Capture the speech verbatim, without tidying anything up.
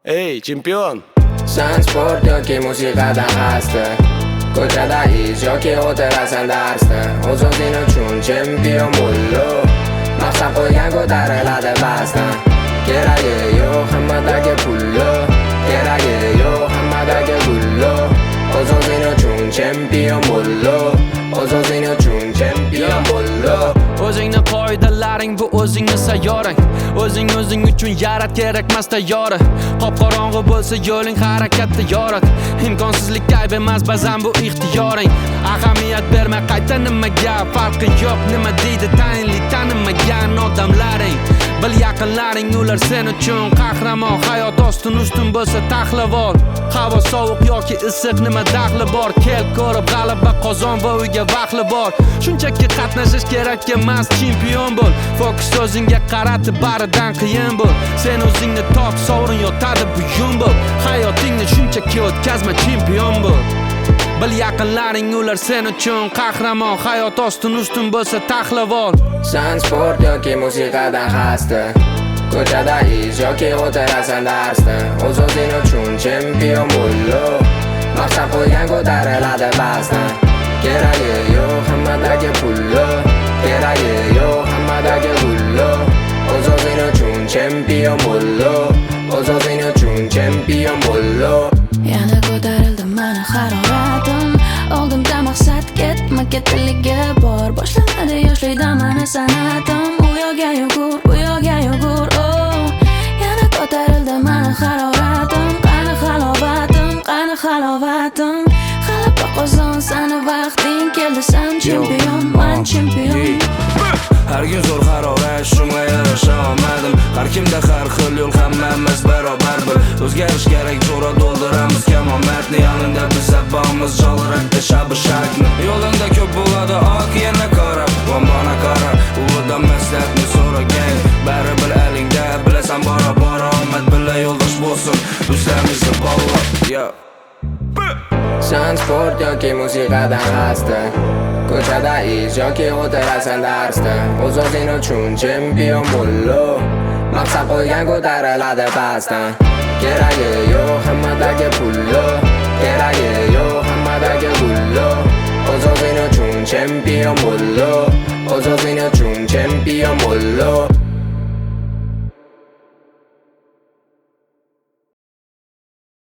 Ey, chempion! San sport yoki musiqadan xasta, ko'chada iz yoki o'tirasan darsda. O'z-o'zing uchun chempion bo'llo, maqsad qo'ygan ko'tariladi pastdan. Keragi yo'q hammadagi pullo, keragi yo'q hammadagi gullo. O'z-o'zing uchun chempion bo'llo, o'z-o'zing uchun chempion bo'llo. O'zingni qoidalaring bu o'zingni sayyorang. O'zing o'zing uchun yarat, kerakmas tayyora. Qop-qorong'i bo'lsa yo'ling harakatda yoriq. Imkonsizlik ayb emas, ba'zan bu ixtiyoring. Ahamiyat berma qayta nimaga, farqi yo'q nima deydi tayinli tanimagan odamlaring. Bil yaqinlaring ular sen uchun qahramon. Hayot ostin ustun bo'lsa taxlavor. Havo sovuq yoki issiq nima daxli bor? Kel ko'rib g'alaba qozon va uyga vaqtli bor. Shunchaki qatnashish kerak emas, chempion bo'l. Fokus o'zingga qaratib baridan qiyin bo'l. Sen o'zingni top, sovrin yotadi buyum bo'l. Hayotingni shunchaki o'tkazma, chempion bo'l. Bil yaqinlaring ular sen uchun qahramon. Hayot ostin ustun bo'lsa taxlavor. San sport yoki musiqadan xasta, ko'chada iz yoki o'tirasan darsda. O'z-o'zing uchun chempion bo'llo, maqsad qo'ygan ko'tariladi pastdan. Keragi yo'q hammadagi pullo, keragi yo'q hammadagi gullo. O'z-o'zing uchun chempion bo'llo, o'z-o'zing uchun chempion bo'llo. Yana ko'tarildi mani haroratim, oldimda maqsad ketma ketligi bor. Boshlanadi yoshlikda mani sanatim, u yoqqa yugur, bu yoqqa yugur. Oh, yana ko'tarildi mani haroratim, qani halovatim, qani halovatim. G'alaba qozon, sani vaqting keldi, sen chempion, men chempion. Har kun zo'r harorat, shunga yarasha olmadim. Har kimda har xil yo'l, hammamiz barobar bil. O'zgarish kerak, jo'ra to'ldiramiz kamomatni. Yoningda biz abbomiz jolrakda shabi shakni. Yo'lingda ko'p bo'ladi oq yana qora, bombona qora. Ulardan maslahatni so'ragan, bari bil alingda, bilasan bora bora omad bila yo'ldosh bo'lsin. Bizlarimizni bog'lab, yo. San sport yoki musiqadan xasta, ko'chada iz yoki o'tirasan darsda. O'z-o'zing uchun chempion bo'llo, maqsad qo'ygan ko'tariladi pastdan. Keragi yo'q hammadagi pullo, keragi yo'q hammadagi gullo. O'z-o'zing uchun chempion bo'llo, o'z-o'zing uchun chempion bo'llo.